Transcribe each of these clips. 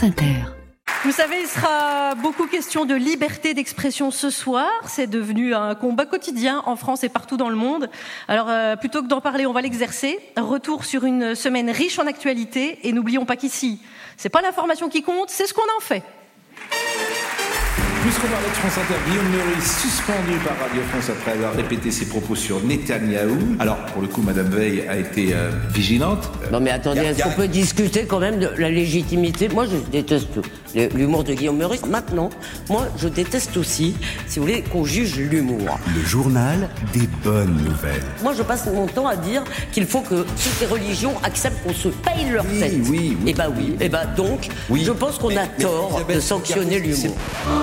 France Inter. Vous savez, il sera beaucoup question de liberté d'expression ce soir. C'est devenu un combat quotidien en France et partout dans le monde. Alors, plutôt que d'en parler, on va l'exercer. Retour sur une semaine riche en actualité. Et n'oublions pas qu'ici, c'est pas l'information qui compte, c'est ce qu'on en fait. Puisqu'on parlait de France Inter, Guillaume Meurice, suspendu par Radio France après avoir répété ses propos sur Netanyahou. Alors, pour le coup, Madame Veil a été vigilante. Non mais attendez, est-ce qu'on peut discuter quand même de la légitimité ? Moi, je déteste l'humour de Guillaume Meurice. Maintenant, moi, je déteste aussi, si vous voulez, qu'on juge l'humour. Le journal des bonnes nouvelles. Moi, je passe mon temps à dire qu'il faut que toutes les religions acceptent qu'on se paye leur tête. Oui. Eh ben oui. Eh ben donc, je pense qu'on a tort de sanctionner l'humour.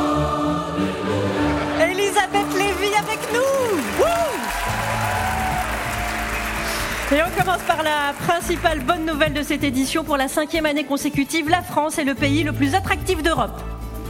Elisabeth Lévy avec nous. Et on commence par la principale bonne nouvelle de cette édition. Pour la 5e année consécutive, la France est le pays le plus attractif d'Europe.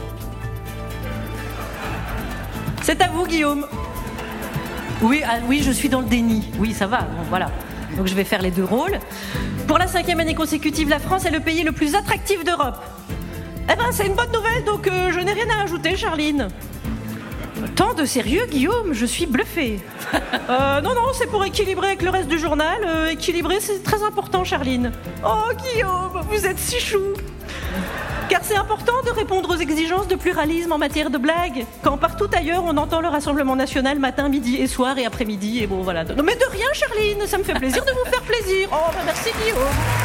C'est à vous, Guillaume. Oui, je suis dans le déni. Oui, ça va, bon, voilà. Donc je vais faire les deux rôles. Pour la 5e année consécutive, la France est le pays le plus attractif d'Europe. Eh ben, c'est une bonne nouvelle, donc je n'ai rien à ajouter, Charline. Tant de sérieux, Guillaume, je suis bluffée. Non, c'est pour équilibrer avec le reste du journal. Équilibrer, c'est très important, Charline. Oh, Guillaume, vous êtes si chou. Car c'est important de répondre aux exigences de pluralisme en matière de blagues. Quand partout ailleurs, on entend le Rassemblement national matin, midi et soir et après-midi. Et bon, voilà. Non, mais de rien, Charline, ça me fait plaisir de vous faire plaisir. Oh, merci, Guillaume.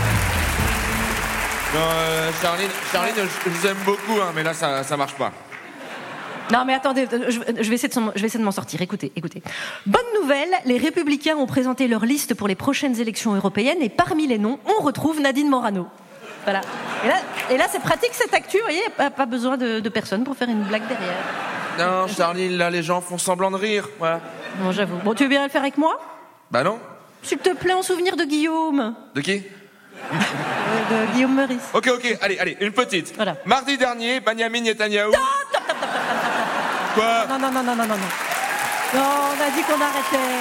Non, Charline, je vous aime beaucoup, hein, mais là, ça marche pas. Non mais attendez, je vais essayer de m'en sortir. Écoutez. Bonne nouvelle, les Républicains ont présenté leur liste pour les prochaines élections européennes et parmi les noms, on retrouve Nadine Morano. Voilà. Et là c'est pratique cette actu, vous voyez, pas besoin de personne pour faire une blague derrière. Non, Charline, là les gens font semblant de rire, voilà. Non, j'avoue. Bon, tu veux bien le faire avec moi ? Bah non. S'il te plaît, en souvenir de Guillaume. De qui ? De Guillaume Meurice. Ok, allez, une petite. Voilà. Mardi dernier, Benyamin Netanyahou... Stop. Quoi ? Non. Non, on a dit qu'on arrêtait.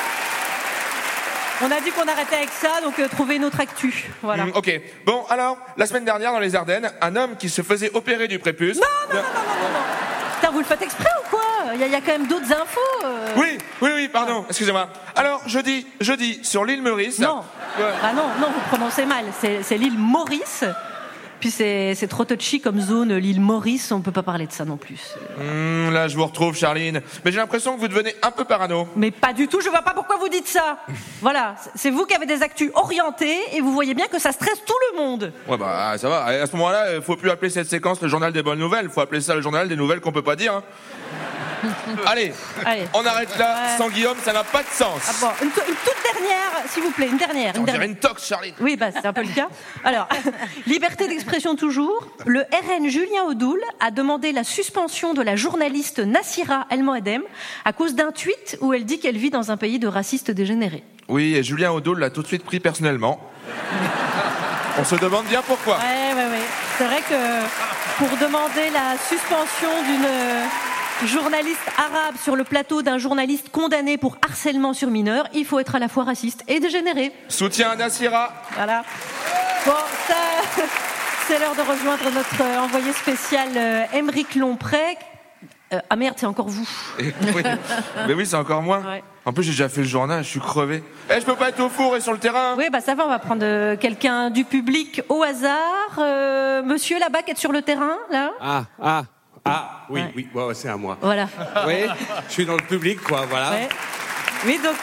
On a dit qu'on arrêtait avec ça, donc trouvez une autre actu. Voilà. Ok. Bon, alors, la semaine dernière, dans les Ardennes, un homme qui se faisait opérer du prépuce... Non. Putain, vous le faites exprès ou quoi ? Il y a quand même d'autres infos. Oui, pardon, excusez-moi. Alors, jeudi, sur l'île Meurice... Non. Ouais. Ah non, vous prononcez mal. C'est l'île Maurice. Puis c'est trop touchy comme zone, l'île Maurice, on peut pas parler de ça non plus. Là, je vous retrouve, Charline. Mais j'ai l'impression que vous devenez un peu parano. Mais pas du tout, je vois pas pourquoi vous dites ça. Voilà, c'est vous qui avez des actus orientées et vous voyez bien que ça stresse tout le monde. Ouais, bah, ça va. À ce moment-là, faut plus appeler cette séquence le journal des bonnes nouvelles. Faut appeler ça le journal des nouvelles qu'on peut pas dire, hein. Allez, on arrête là. Ouais. Sans Guillaume, ça n'a pas de sens. Ah bon, une toute dernière, s'il vous plaît, une dernière. On dirait une tox, Charline. Oui, c'est un peu le cas. Alors, liberté d'expression toujours. Le RN Julien Audoul a demandé la suspension de la journaliste Nassira El Moadem à cause d'un tweet où elle dit qu'elle vit dans un pays de racistes dégénérés. Oui, et Julien Audoul l'a tout de suite pris personnellement. On se demande bien pourquoi. Ouais. C'est vrai que pour demander la suspension d'une journaliste arabe sur le plateau d'un journaliste condamné pour harcèlement sur mineur, il faut être à la fois raciste et dégénéré. Soutien à Nassira. Voilà. Bon, ça, c'est l'heure de rejoindre notre envoyé spécial Aymeric Lompré. Ah merde, c'est encore vous. Oui. Mais oui, c'est encore moi. Ouais. En plus, j'ai déjà fait le journal, je suis crevé. Je peux pas être au four et sur le terrain. Oui, ça va, on va prendre quelqu'un du public au hasard. Monsieur là-bas qui est sur le terrain, là. Oui, c'est à moi. Voilà. Oui, je suis dans le public, quoi, voilà. Ouais. Oui, donc,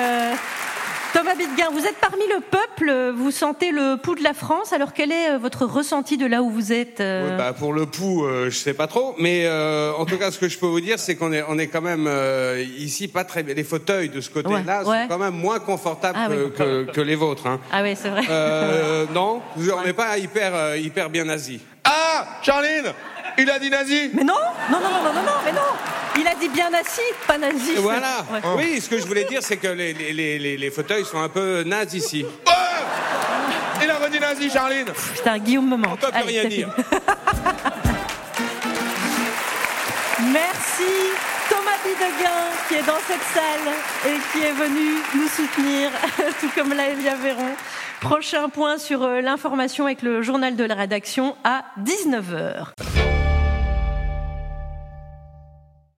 Thomas Bidguin, vous êtes parmi le peuple, vous sentez le pouls de la France, alors quel est votre ressenti de là où vous êtes Pour le pouls, je sais pas trop, mais en tout cas, ce que je peux vous dire, c'est qu'on est quand même ici pas très bien. Les fauteuils de ce côté-là sont quand même moins confortables que les vôtres. Hein. Ah oui, c'est vrai. Non, on n'est pas hyper bien nazi. Ah, Charline, il a dit nazi. Mais non, mais non. Il a dit bien assis, pas nazi. Voilà. Ouais. Oui, ce que je voulais dire, c'est que les fauteuils sont un peu nazis ici. Oh, il a redit nazi, Charline. Putain, Guillaume me manque. On peut plus rien dire. Merci Thomas Bidguin qui est dans cette salle et qui est venu nous soutenir, tout comme Laëlia Véron. Prochain point sur l'information avec le journal de la rédaction à 19h.